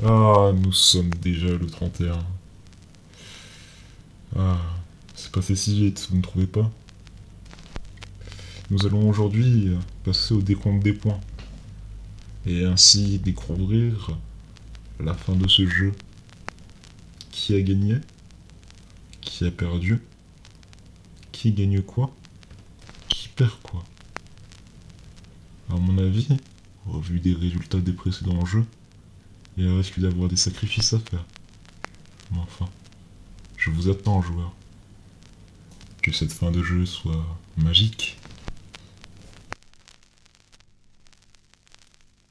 Ah, nous sommes déjà le 31. Ah, c'est passé si vite, vous ne trouvez pas? Nous allons aujourd'hui passer au décompte des points, et ainsi découvrir la fin de ce jeu. Qui a gagné? Qui a perdu? Qui gagne quoi? Qui perd quoi? À mon avis, au vu des résultats des précédents jeux, il risque d'avoir des sacrifices à faire. Mais enfin, je vous attends, joueurs. Que cette fin de jeu soit magique.